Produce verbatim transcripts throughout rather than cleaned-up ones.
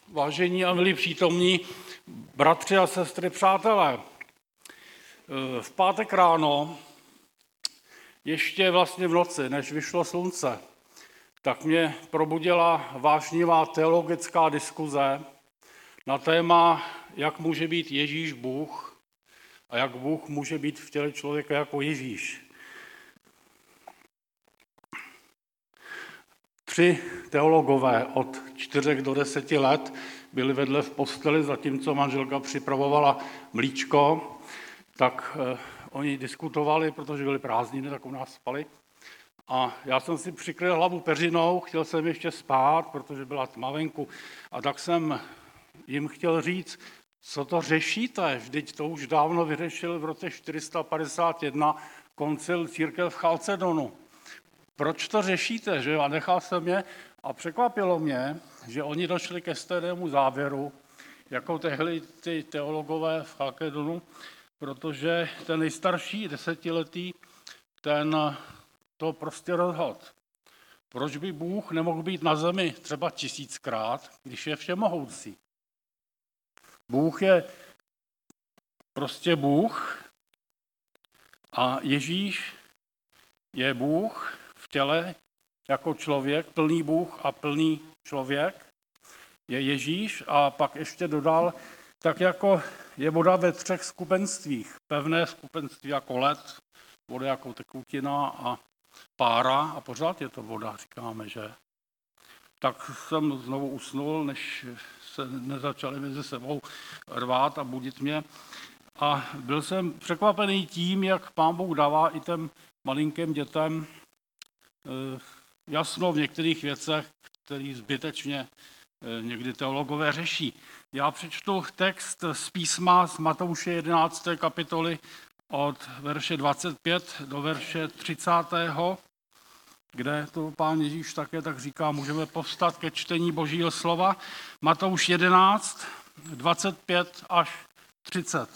Vážení a milí přítomní, bratři a sestry, přátelé, v pátek ráno, ještě vlastně v noci, než vyšlo slunce, tak mě probudila vášnivá teologická diskuze na téma, jak může být Ježíš Bůh a jak Bůh může být v těle člověka jako Ježíš. Tři teologové od čtyřech do deseti let byli vedle v posteli, zatímco manželka připravovala mlíčko, tak eh, oni diskutovali, protože byly prázdniny, tak u nás spali. A já jsem si přikryl hlavu peřinou, chtěl jsem ještě spát, protože byla tma venku. A tak jsem jim chtěl říct, co to řešíte? Vždyť to už dávno vyřešil v roce čtyři sta padesát jedna koncil církev v Chalcedonu. Proč to řešíte, že? A nechal jsem je a překvapilo mě, že oni došli ke stejnému závěru, jako tehdy ty teologové v Chalcedonu, protože ten nejstarší, desetiletý, ten to prostě rozhodl. Proč by Bůh nemohl být na zemi třeba tisíckrát, když je všemohoucí? Bůh je prostě Bůh a Ježíš je Bůh v těle jako člověk, plný Bůh a plný člověk, je Ježíš a pak ještě dodal, tak jako je voda ve třech skupenstvích, pevné skupenství jako led, voda jako tekutina a pára a pořád je to voda, říkáme, že? Tak jsem znovu usnul, než se nezačali mezi sebou rvát a budit mě. A byl jsem překvapený tím, jak Pán Bůh dává i těm malinkým dětem jasno v některých věcech, které zbytečně někdy teologové řeší. Já přečtu text z písma z Matouše jedenácté kapitoly od verše dvacet pět do verše třicátého, kde to Pán Ježíš také tak říká, můžeme povstat ke čtení Božího slova. Matouš jedenáct, dvacet pět až třicet.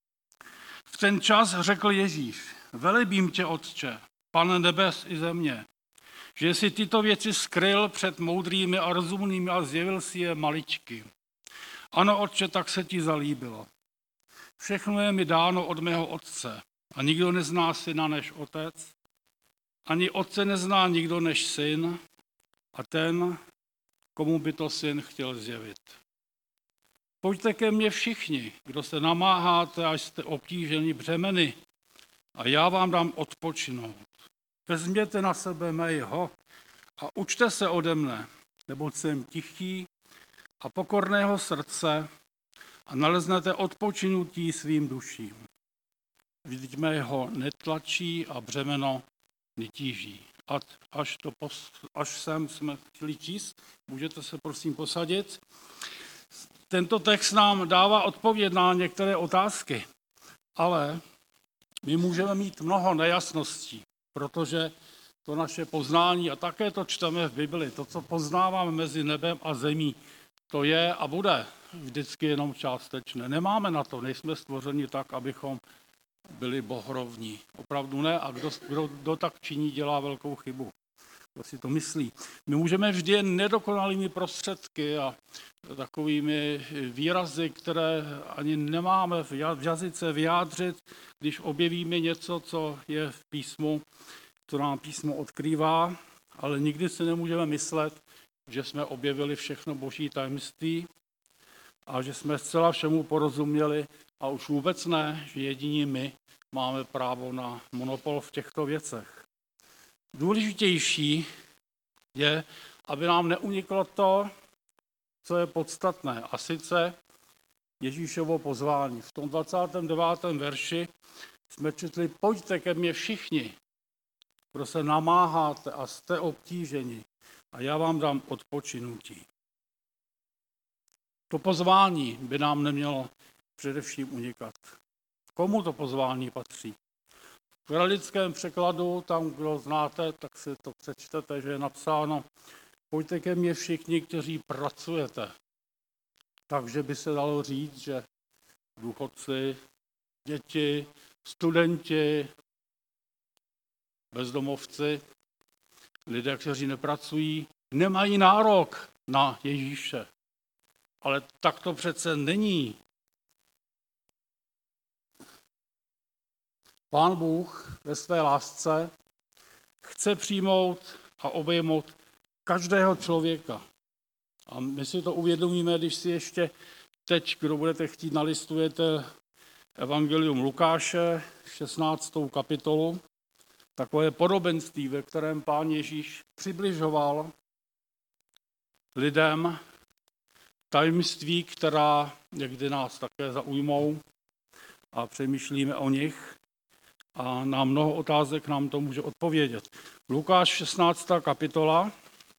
V ten čas řekl Ježíš, velebím tě, Otče, Pane nebes i země, že jsi tyto věci skryl před moudrými a rozumnými a zjevil si je maličky. Ano, Otče, tak se ti zalíbilo. Všechno je mi dáno od mého Otce a nikdo nezná syna než Otec, ani Otce nezná nikdo než syn a ten, komu by to syn chtěl zjevit. Pojďte ke mně všichni, kdo se namáháte a jste obtíženi břemeny a já vám dám odpočinout. Vezměte na sebe mého a učte se ode mne, neboť jsem tichý a pokorného srdce a naleznete odpočinutí svým duším. Vždyť mého netlačí a břemeno netíží. A až, to pos, až sem jsme chtěli číst, můžete se prosím posadit. Tento text nám dává odpověď na některé otázky, ale my můžeme mít mnoho nejasností, protože to naše poznání, a také to čteme v Bibli, to, co poznáváme mezi nebem a zemí, to je a bude vždycky jenom částečné. Nemáme na to, nejsme stvořeni tak, abychom byli bohorovní. Opravdu ne, a kdo, kdo, kdo tak činí, dělá velkou chybu. Kdo si to myslí. My můžeme vždy jen nedokonalými prostředky a takovými výrazy, které ani nemáme v jazyce vyjádřit, když objevíme něco, co je v písmu, co nám písmo odkrývá, ale nikdy si nemůžeme myslet, že jsme objevili všechno boží tajemství a že jsme zcela všemu porozuměli a už vůbec ne, že jediní my máme právo na monopol v těchto věcech. Důležitější je, aby nám neuniklo to, co je podstatné, a sice Ježíšovo pozvání. V tom dvacátém devátém verši jsme četli, pojďte ke mně všichni, kdo se namáháte a jste obtíženi, a já vám dám odpočinutí. To pozvání by nám nemělo především unikat. Komu to pozvání patří? V kralickém překladu, tam, kdo znáte, tak si to přečtete, že je napsáno, pojďte ke mně všichni, kteří pracujete. Takže by se dalo říct, že důchodci, děti, studenti, bezdomovci, lidé, kteří nepracují, nemají nárok na Ježíše. Ale tak to přece není. Pán Bůh ve své lásce chce přijmout a obejmout každého člověka. A my si to uvědomíme, když si ještě teď, kdo budete chtít, nalistujete Evangelium Lukáše, šestnáctou kapitolu, takové podobenství, ve kterém Pán Ježíš přibližoval lidem tajemství, která někdy nás také zaujmou a přemýšlíme o nich a na mnoho otázek nám to může odpovědět. Lukáš šestnáctá kapitola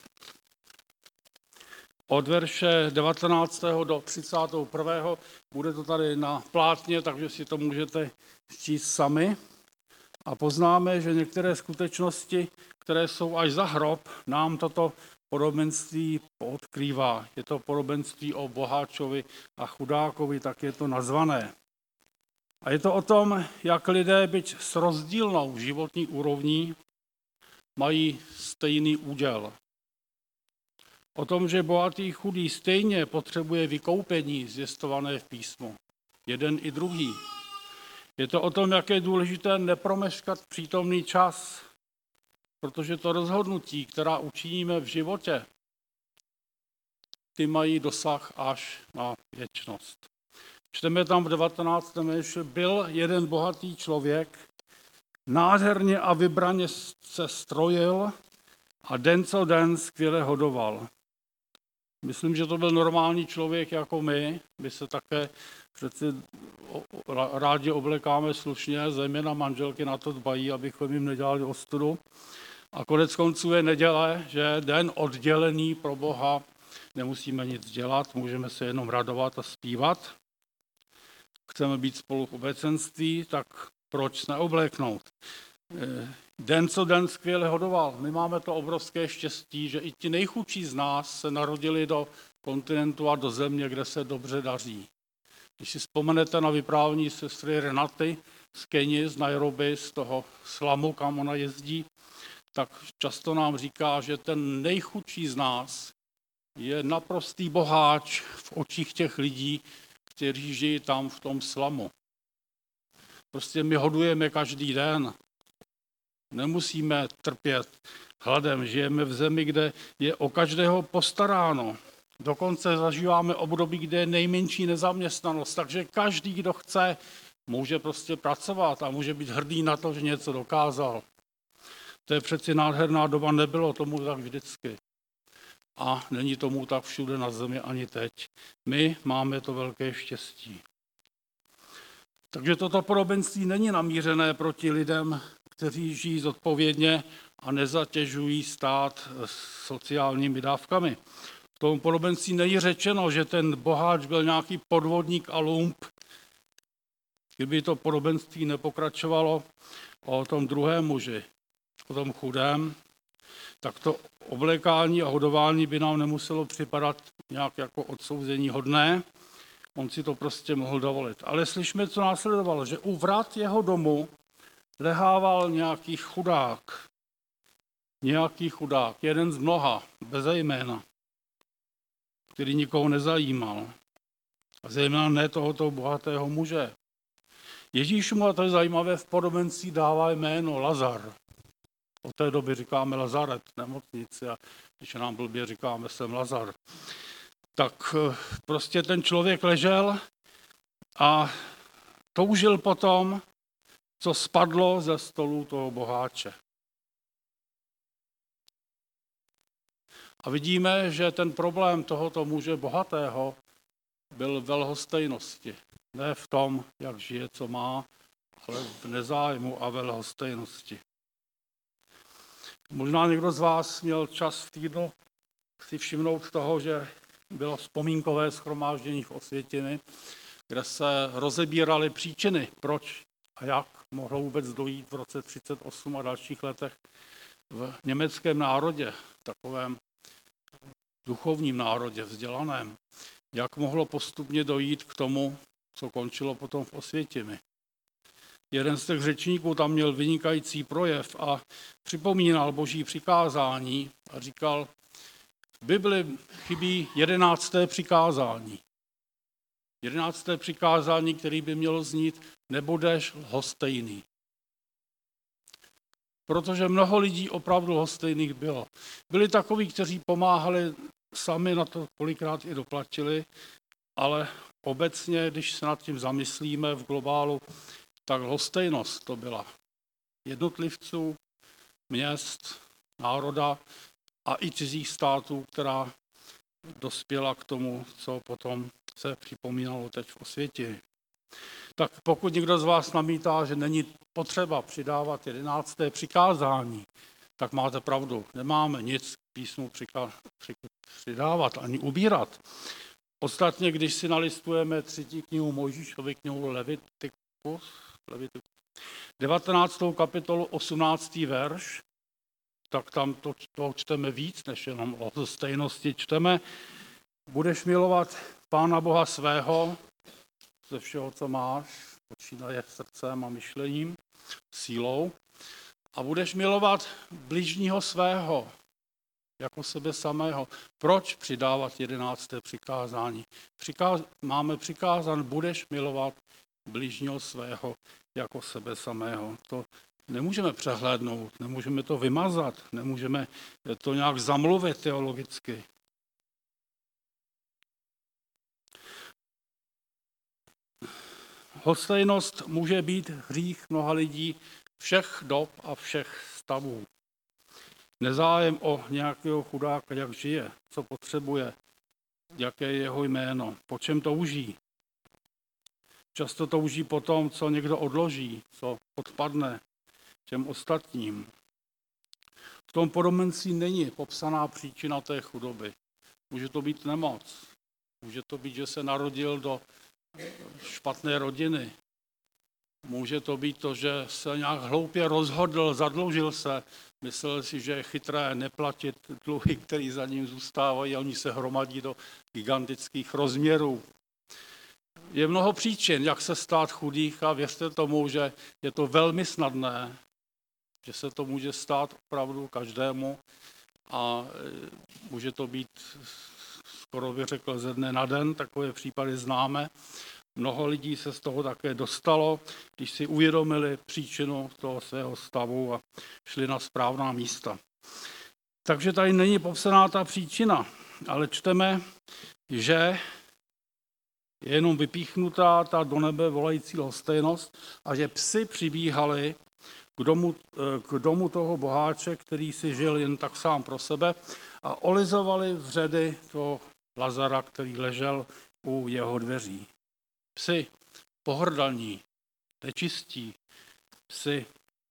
od verše devatenáctého do třicátého prvého Bude to tady na plátně, takže si to můžete číst sami. A poznáme, že některé skutečnosti, které jsou až za hrob, nám toto podobenství odkrývá. Je to podobenství o boháčovi a chudákovi, tak je to nazvané. A je to o tom, jak lidé, byť s rozdílnou životní úrovní, mají stejný úděl. O tom, že bohatý chudý stejně potřebuje vykoupení zvěstované v písmu. Jeden i druhý. Je to o tom, jak je důležité nepromeškat přítomný čas, protože to rozhodnutí, která učiníme v životě, ty mají dosah až na věčnost. Čteme tam v devatenáctém verši, byl jeden bohatý člověk, nádherně a vybraně se strojil a den co den skvěle hodoval. Myslím, že to byl normální člověk jako my. My se také přeci rádi oblekáme slušně, zejména manželky na to dbají, abychom jim nedělali ostudu. A konec konců je neděle, že den oddělený pro Boha, nemusíme nic dělat, můžeme se jenom radovat a zpívat. Chceme být spolu v obecenství, tak proč neobléknout? Den co den skvěle hodoval. My máme to obrovské štěstí, že i ti nejchudší z nás se narodili do kontinentu a do země, kde se dobře daří. Když si vzpomenete na vyprávění sestry Renaty z Keni, z Nairobi, z toho slamu, kam ona jezdí, tak často nám říká, že ten nejchudší z nás je naprostý boháč v očích těch lidí, kteří žijí tam v tom slamu. Prostě my hodujeme každý den. Nemusíme trpět hladem. Žijeme v zemi, kde je o každého postaráno. Dokonce zažíváme období, kde je nejmenší nezaměstnanost. Takže každý, kdo chce, může prostě pracovat a může být hrdý na to, že něco dokázal. To je přeci nádherná doba, nebylo tomu tak vždycky. A není tomu tak všude na zemi ani teď. My máme to velké štěstí. Takže toto podobenství není namířené proti lidem, kteří žijí zodpovědně a nezatěžují stát sociálními dávkami. V tom podobenství není řečeno, že ten boháč byl nějaký podvodník a lump. Kdyby to podobenství nepokračovalo o tom druhém muži, o tom chudém, tak to oblékání a hodování by nám nemuselo připadat nějak jako odsouzení hodné. On si to prostě mohl dovolit. Ale slyšme, co následovalo, že u vrat jeho domu lehával nějaký chudák. Nějaký chudák, jeden z mnoha, bez jména, který nikoho nezajímal. A zejména ne tohoto bohatého muže. Ježíš mu, a to je zajímavé, v podobenství dává jméno Lazar. Od té doby říkáme Lazaret, nemocnici, a když nám blbě říkáme, jsem Lazar. Tak prostě ten člověk ležel a toužil potom, co spadlo ze stolu toho boháče. A vidíme, že ten problém tohoto muže bohatého byl v lhostejnosti. Ne v tom, jak žije, co má, ale v nezájmu a ve lhostejnosti. Možná někdo z vás měl čas v týdnu si všimnout toho, že bylo vzpomínkové shromáždění v Osvětimi, kde se rozebíraly příčiny, proč a jak mohlo vůbec dojít v roce třicet osm a dalších letech v německém národě, takovém duchovním národě, vzdělaném, jak mohlo postupně dojít k tomu, co končilo potom v Osvětimi. Jeden z těch řečníků tam měl vynikající projev a připomínal boží přikázání a říkal, V Bibli chybí jedenácté přikázání. Jedenácté přikázání, který by mělo znít, nebudeš lhostejný. Protože mnoho lidí opravdu lhostejných bylo. Byli takoví, kteří pomáhali, sami na to kolikrát i doplatili, ale obecně, když se nad tím zamyslíme v globálu, tak lhostejnost to byla jednotlivců, měst, národa a i cizích států, která dospěla k tomu, co potom se připomínalo teď v Osvětimi. Tak pokud někdo z vás namítá, že není potřeba přidávat jedenácté přikázání, tak máte pravdu. Nemáme nic k písmu přidávat ani ubírat. Ostatně, když si nalistujeme třetí knihu Mojžíšovi, knihu Levitikus, Levitikus, devatenáctou kapitolu, osmnáctý verš, tak tam to, to čteme víc, než jenom o stejnosti čteme. Budeš milovat Pána Boha svého ze všeho, co máš, počínaje srdcem a myšlením, sílou, a budeš milovat bližního svého, jako sebe samého. Proč přidávat jedenácté přikázání? Přikáz, máme přikázán, budeš milovat bližního svého, jako sebe samého. To nemůžeme přehlédnout, nemůžeme to vymazat, nemůžeme to nějak zamluvit teologicky. Lhostejnost může být hřích mnoha lidí všech dob a všech stavů. Nezájem o nějakého chudáka, jak žije, co potřebuje, jaké je jeho jméno, po čem touží. Často touží po tom, co někdo odloží, co odpadne těm ostatním. V tom podobenství není popsaná příčina té chudoby. Může to být nemoc, může to být, že se narodil do špatné rodiny. Může to být to, že se nějak hloupě rozhodl, zadlužil se, myslel si, že je chytré neplatit dluhy, které za ním zůstávají, a oni se hromadí do gigantických rozměrů. Je mnoho příčin, jak se stát chudých, a věřte tomu, že je to velmi snadné, že se to může stát opravdu každému a může to být, skoro bych řekl, ze dne na den, takové případy známe. Mnoho lidí se z toho také dostalo, když si uvědomili příčinu toho svého stavu a šli na správná místa. Takže tady není popsaná ta příčina, ale čteme, že je jenom vypíchnutá ta do nebe volající lhostejnost a že psi přibíhali k domu, k domu toho boháče, který si žil jen tak sám pro sebe, a olizovali vředy toho Lazara, který ležel u jeho dveří. Psi pohrdalní, nečistí, psi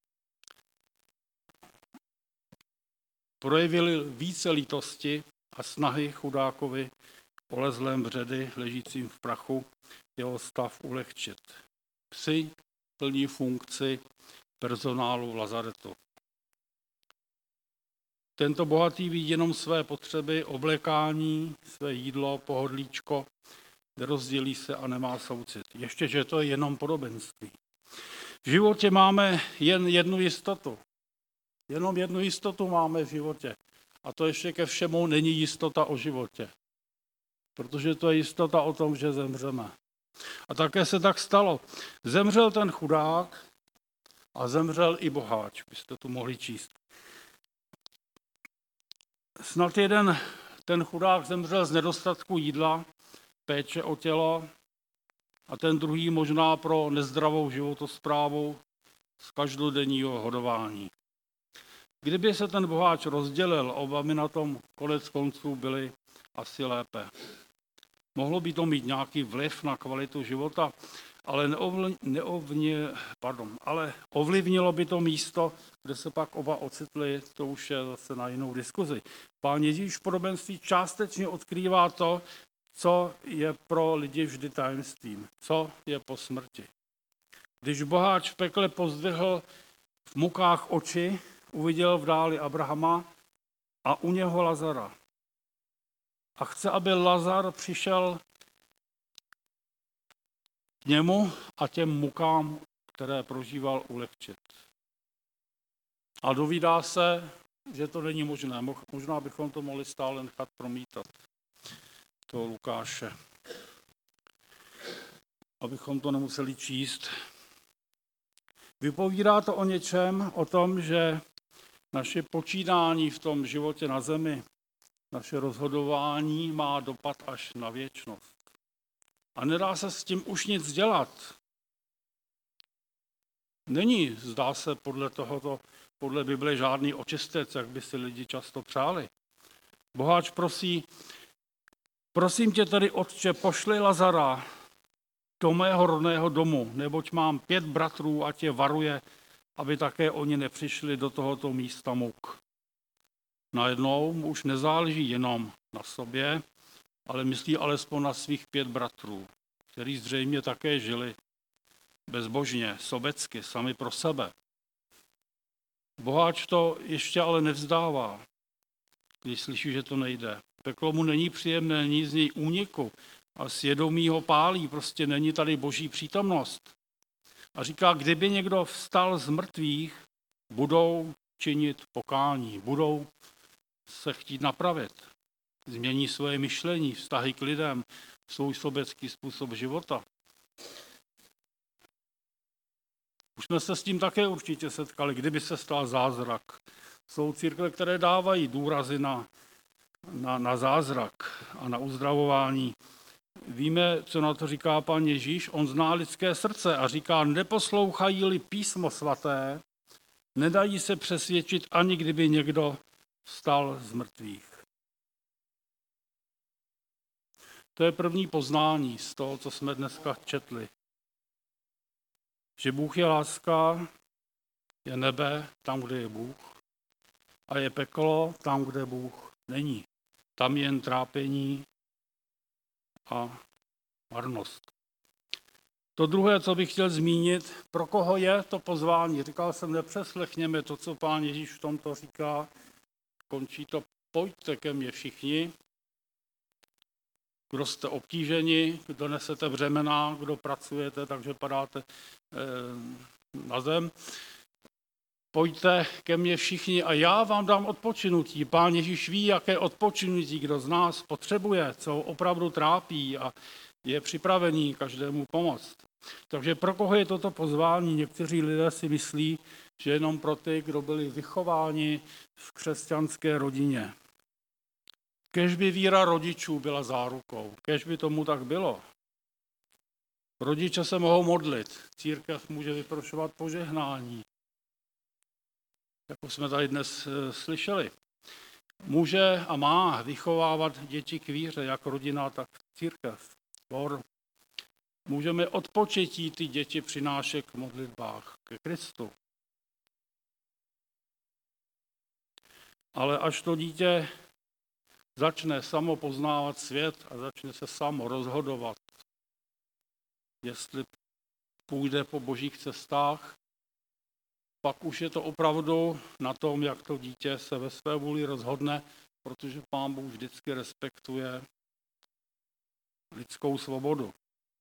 projevili více lítosti a snahy chudákovi olezlém vředy, ležícím v prachu, jeho stav ulehčit. Psi plní funkci personálu v lazaretu. Tento bohatý ví jenom své potřeby, oblékání, své jídlo, pohodlíčko, nerozdělí se a nemá soucit. Ještě, že to je jenom podobenství. V životě máme jen jednu jistotu. Jenom jednu jistotu máme v životě. A to ještě ke všemu není jistota o životě. Protože to je jistota o tom, že zemřeme. A také se tak stalo. Zemřel ten chudák a zemřel i boháč, byste tu mohli číst. Snad jeden ten chudák zemřel z nedostatku jídla, péče o tělo, a ten druhý možná pro nezdravou životosprávu z každodenního hodování. Kdyby se ten boháč rozdělil, oba by na tom konec konců byli asi lépe. Mohlo by to mít nějaký vliv na kvalitu života, ale, neovl, neovně, pardon, ale ovlivnilo by to místo, kde se pak oba ocitli, to už je zase na jinou diskuzi. Pán Ježíš v podobenství částečně odkrývá to, co je pro lidi vždy tajemstvím, co je po smrti. Když boháč v pekle pozdvihl v mukách oči, uviděl v dáli Abrahama a u něho Lazara. A chce, aby Lazar přišel k němu a těm mukám, které prožíval, ulehčit. A dovídá se, že to není možné. Možná bychom to mohli stále nechat promítat, toho Lukáše, abychom to nemuseli číst. Vypovídá to o něčem, o tom, že naše počínání v tom životě na zemi, naše rozhodování má dopad až na věčnost. A nedá se s tím už nic dělat. Není, zdá se, podle tohoto, podle Bible žádný očistec, jak by si lidi často přáli. Boháč prosí, prosím tě tedy, Otče, pošli Lazara do mého rodného domu, neboť mám pět bratrů a tě varuje, aby také oni nepřišli do tohoto místa muk. Najednou mu už nezáleží jenom na sobě, ale myslí alespoň na svých pět bratrů, kteří zřejmě také žili bezbožně, sobecky, sami pro sebe. Boháč to ještě ale nevzdává, když slyší, že to nejde. Peklo mu není příjemné, není z něj úniku a svědomí ho pálí, prostě není tady boží přítomnost. A říká, kdyby někdo vstal z mrtvých, budou činit pokání, budou se chtít napravit. Změní svoje myšlení, vztahy k lidem, svůj sobecký způsob života. Už jsme se s tím také určitě setkali, kdyby se stal zázrak. Jsou církve, které dávají důrazy na, na, na zázrak a na uzdravování. Víme, co na to říká Pán Ježíš. On zná lidské srdce a říká, neposlouchají-li písmo svaté, nedají se přesvědčit, ani kdyby někdo vstal z mrtvých. To je první poznání z toho, co jsme dneska četli. Že Bůh je láska, je nebe tam, kde je Bůh, a je peklo tam, kde Bůh není. Tam je jen trápení a marnost. To druhé, co bych chtěl zmínit, pro koho je to pozvání. Říkal jsem, nepřeslechněme to, co Pán Ježíš v tomto říká. Končí to, pojďte ke mně všichni, kdo jste obtíženi, kdo nesete břemena, kdo pracujete, takže padáte na zem. Pojďte ke mně všichni a já vám dám odpočinutí. Pán Ježíš ví, jaké odpočinutí kdo z nás potřebuje, co ho opravdu trápí a je připravený každému pomoct. Takže pro koho je toto pozvání? Někteří lidé si myslí, že jenom pro ty, kdo byli vychováni v křesťanské rodině. Kéž by víra rodičů byla zárukou, kéž by tomu tak bylo. Rodiče se mohou modlit, církev může vyprošovat požehnání, jako jsme tady dnes slyšeli. Může a má vychovávat děti k víře, jak rodina, tak církev. Bor. Můžeme odpočetí ty děti přinášet k modlitbách, ke Kristu. Ale až to dítě začne samo poznávat svět a začne se samo rozhodovat, jestli půjde po božích cestách, pak už je to opravdu na tom, jak to dítě se ve své vůli rozhodne, protože Pán Bůh vždycky respektuje lidskou svobodu.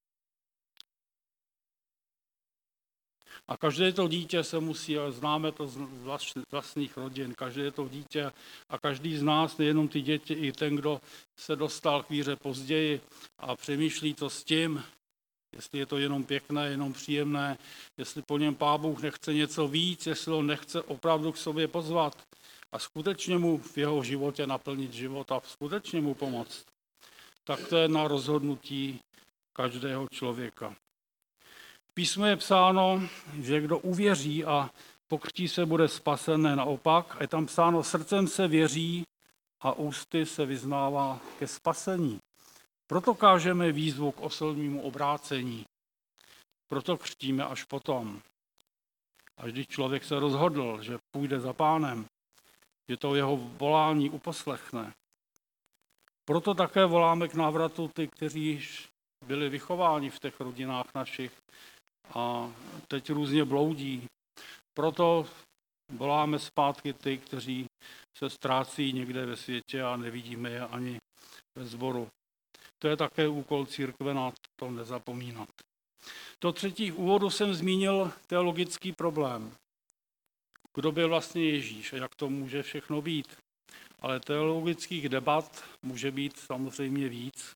A každé to dítě se musí, ale známe to z vlastních rodin, každé to dítě a každý z nás, nejenom ty děti, i ten, kdo se dostal k víře později a přemýšlí to s tím, jestli je to jenom pěkné, jenom příjemné, jestli po něm Pán Bůh nechce něco víc, jestli ho nechce opravdu k sobě pozvat a skutečně mu v jeho životě naplnit život a skutečně mu pomoct. Tak to je na rozhodnutí každého člověka. V písmu je psáno, že kdo uvěří a pokřtí se, bude spasen, ne naopak. A je tam psáno, srdcem se věří a ústy se vyznává ke spasení. Proto kážeme výzvu k osobnímu obrácení. Proto křtíme až potom. Až když člověk se rozhodl, že půjde za Pánem, že to jeho volání uposlechne. Proto také voláme k návratu ty, kteří byli vychováni v těch rodinách našich a teď různě bloudí. Proto voláme zpátky ty, kteří se ztrácí někde ve světě a nevidíme je ani ve sboru. To je také úkol církve, na to nezapomínat. To třetí, v úvodu jsem zmínil teologický problém. kdo byl vlastně Ježíš a jak to může všechno být. Ale teologických debat může být samozřejmě víc.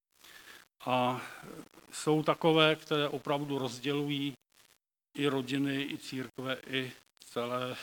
A jsou takové, které opravdu rozdělují i rodiny, i církve, i celé,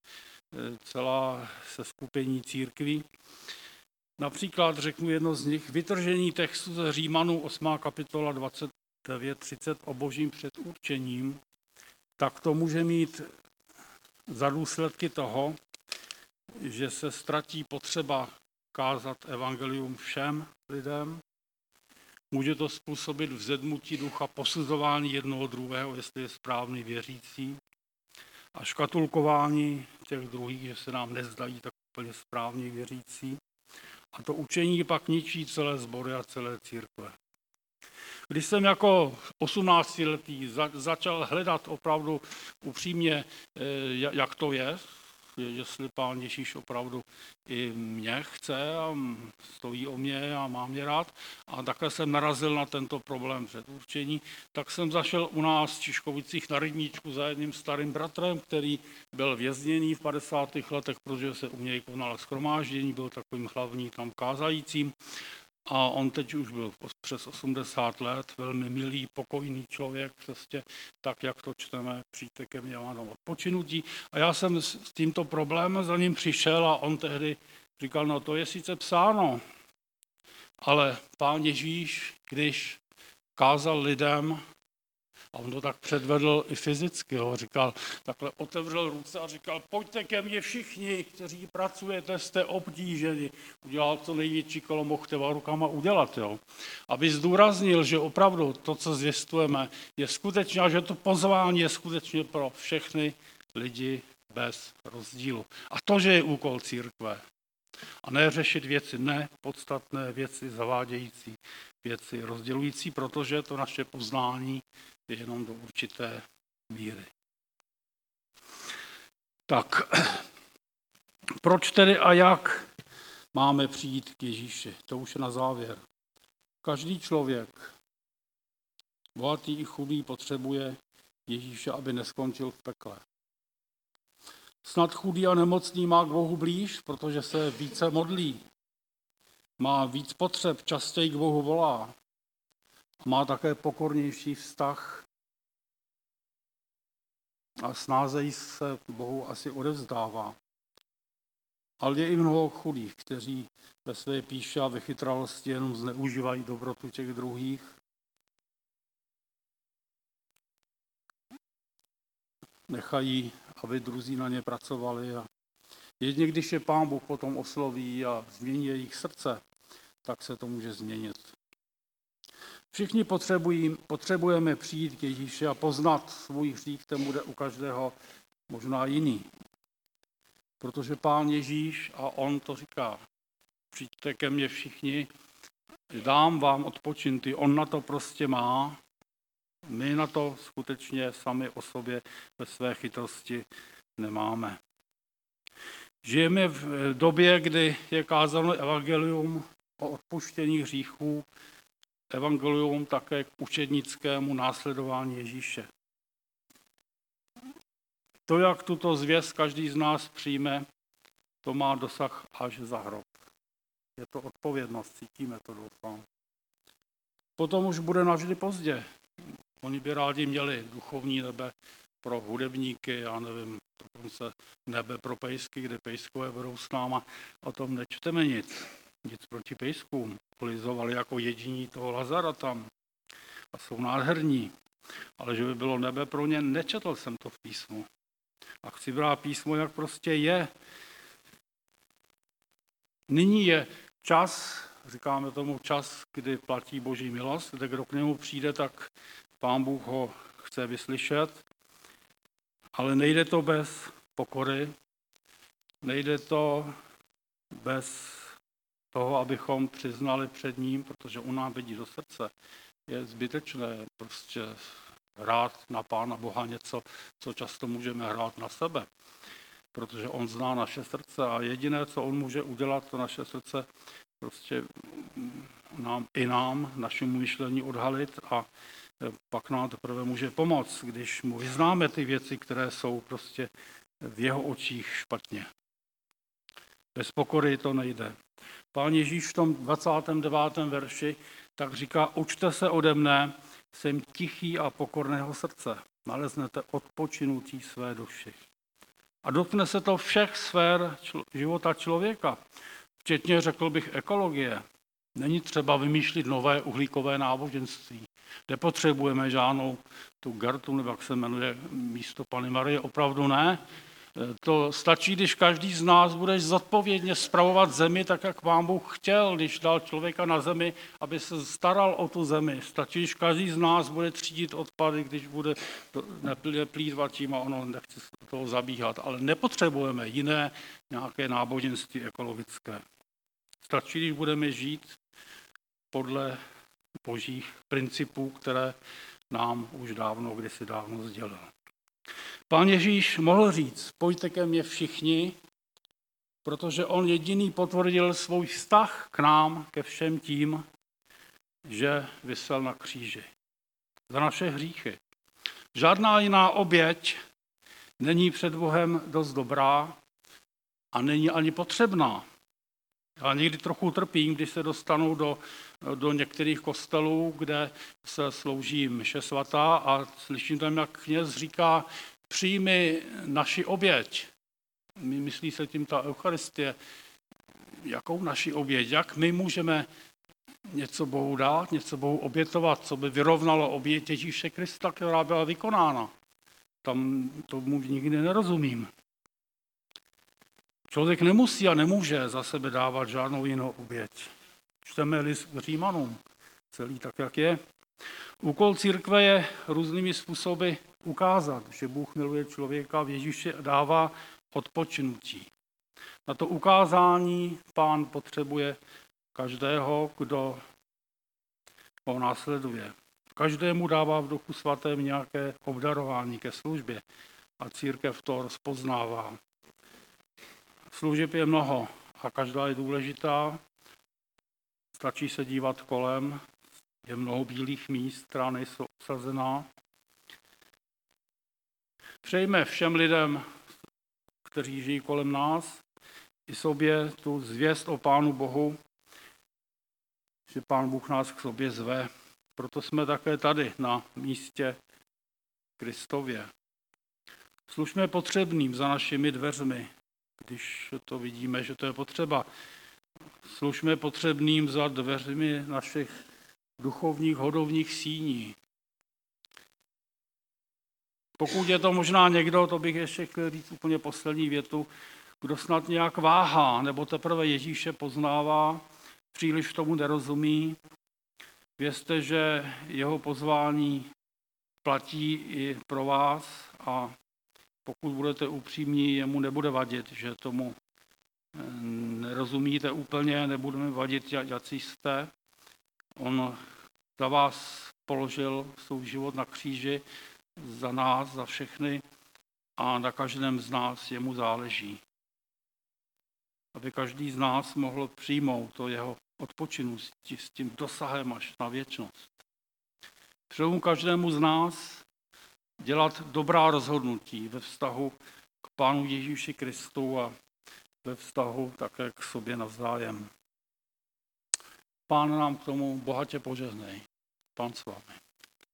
celá seskupení církví. Například řeknu jedno z nich, vytržení textu ze Římanů osmá kapitola dvacet devět třicet o božím předurčením, tak to může mít za důsledky toho, že se ztratí potřeba kázat evangelium všem lidem. Může to způsobit vzedmutí ducha, posuzování jednoho druhého, jestli je správný věřící, a škatulkování těch druhých, že se nám nezdají tak úplně správně věřící. A to učení pak ničí celé sbory a celé církve. Když jsem jako osmnáctiletý za, začal hledat opravdu upřímně, jak to je, jestli Pán Ježíš opravdu i mě chce a stojí o mě a má mě rád, a takhle jsem narazil na tento problém předurčení, tak jsem zašel u nás v Čiškovicích na rybníčku za jedním starým bratrem, který byl vězněný v padesátých letech, protože se u něj konalo shromáždění, byl takovým hlavním tam kázajícím. A on teď už byl přes osmdesát let, velmi milý, pokojný člověk, prostě tak, jak to čteme, přijďte ke mně, mám odpočinutí. A já jsem s tímto problémem za ním přišel a on tehdy říkal, no to je sice psáno, ale Pán Ježíš, když kázal lidem, a on to tak předvedl i fyzicky, jo, říkal, takhle otevřel ruce a říkal, pojďte ke mně všichni, kteří pracujete, jste obtíženi. Udělal co největší kolo mohl těma rukama udělat. Jo. Aby zdůraznil, že opravdu to, co zvěstujeme, je skutečně, a že to pozvání je skutečně pro všechny lidi bez rozdílu. A to, že je úkol církve. A ne řešit věci nepodstatné, věci zavádějící, věci rozdělující, protože to naše poznání je jenom do určité míry. Tak, proč tedy a jak máme přijít k Ježíši? To už je na závěr. Každý člověk, bohatý i chudý, potřebuje Ježíše, aby neskončil v pekle. Snad chudý a nemocný má k Bohu blíž, protože se více modlí. Má víc potřeb, častěji k Bohu volá. A má také pokornější vztah a snázeji se Bohu asi odevzdává. Ale je i mnoho chudých, kteří ve své píše a ve chytralosti jenom zneužívají dobrotu těch druhých. Nechají, aby druzí na ně pracovali. A jedině když je Pán Bůh potom osloví a změní jejich srdce, tak se to může změnit. Všichni potřebují, potřebujeme přijít k Ježíši a poznat svůj hřích, ten bude u každého možná jiný. Protože Pán Ježíš, a on to říká, přijďte ke mně všichni, dám vám odpočinty, on na to prostě má. My na to skutečně sami o sobě ve své chytrosti nemáme. Žijeme v době, kdy je kázáno evangelium o odpuštění hříchů, evangelium také k učednickému následování Ježíše. To, jak tuto zvěst každý z nás přijme, to má dosah až za hrob. Je to odpovědnost, cítíme to, doufám. Potom už bude navždy pozdě. Oni by rádi měli duchovní nebe pro hudebníky, já nevím, dokonce nebe pro pejsky, kde pejskové budou s náma. O tom nečteme nic. Nic proti pejskům. Polizovali jako jediní toho Lazara tam. A jsou nádherní. Ale že by bylo nebe pro ně, nečetl jsem to v písmu. A chci brát písmo, jak prostě je. Nyní je čas, říkáme tomu čas, kdy platí Boží milost, kde kdo k němu přijde, tak Pán Bůh ho chce vyslyšet. Ale nejde to bez pokory, nejde to bez toho, abychom přiznali před ním, protože on nám vidí do srdce. Je zbytečné prostě hrát na Pána Boha něco, co často můžeme hrát na sebe, protože on zná naše srdce a jediné, co on může udělat, to naše srdce prostě nám, i nám, našemu myšlení odhalit a pak nám teprve může pomoct, když mu vyznáme ty věci, které jsou prostě v jeho očích špatně. Bez pokory to nejde. Pán Ježíš v tom dvacátém devátém verši tak říká, učte se ode mne, jsem tichý a pokorného srdce. Naleznete odpočinutí své duši. A dotkne se to všech sfér člo, života člověka, včetně, řekl bych, ekologie. Není třeba vymýšlet nové uhlíkové náboženství. Nepotřebujeme žádnou tu Gertu, nebo jak se jmenuje, místo Panny Marie, opravdu ne. To stačí, když každý z nás bude zodpovědně spravovat zemi, tak jak Pán Bůh chtěl, když dal člověka na zemi, aby se staral o tu zemi. Stačí, když každý z nás bude třídit odpady, když bude neplýtvat tím a ono nechce se do toho zabíhat. Ale nepotřebujeme jiné nějaké náboženství ekologické. Stačí, když budeme žít podle božích principů, které nám už dávno, kdysi dávno sdělil. Pán Ježíš mohl říct, pojďte ke mně všichni, protože on jediný potvrdil svůj vztah k nám, ke všem tím, že visel na kříži. Za naše hříchy. Žádná jiná oběť není před Bohem dost dobrá a není ani potřebná. Já někdy trochu trpím, když se dostanu do, do některých kostelů, kde se slouží mše svatá a slyším tam, jak kněz říká, přijmi naši oběť. Myslí se tím ta Eucharistie. Jakou naši oběť? Jak my můžeme něco Bohu dát, něco Bohu obětovat, co by vyrovnalo oběť Ježíše Krista, která byla vykonána? Tam tomu nikdy nerozumím. Člověk nemusí a nemůže za sebe dávat žádnou jinou oběť. Čteme list k Římanům, celý tak, jak je. Úkol církve je různými způsoby ukázat, že Bůh miluje člověka v Ježíši a dává odpočinutí. Na to ukázání Pán potřebuje každého, kdo ho následuje. Každému dává v Duchu Svatém nějaké obdarování ke službě a církev to rozpoznává. Služeb je mnoho a každá je důležitá. Stačí se dívat kolem. Je mnoho bílých míst, která nejsou obsazená. Přejme všem lidem, kteří žijí kolem nás, i sobě tu zvěst o Pánu Bohu, že Pán Bůh nás k sobě zve. Proto jsme také tady na místě Kristově. Služme potřebným za našimi dveřmi, když to vidíme, že to je potřeba. Služme potřebným za dveřmi našich duchovních hodovních síní. Pokud je to možná někdo, to bych ještě chtěl říct úplně poslední větu, kdo snad nějak váhá, nebo teprve Ježíše poznává, příliš v tomu nerozumí, vězte, že jeho pozvání platí i pro vás a pokud budete upřímní, jemu nebude vadit, že tomu nerozumíte úplně, nebudeme vadit, jací jste. On za vás položil svůj život na kříži, za nás, za všechny a na každém z nás jemu záleží. Aby každý z nás mohl přijmout to jeho odpočinutí s tím dosahem až na věčnost. Přeju každému z nás dělat dobrá rozhodnutí ve vztahu k Pánu Ježíši Kristu a ve vztahu také k sobě navzájem. Pán nám k tomu bohatě požehnej. Pán s vámi.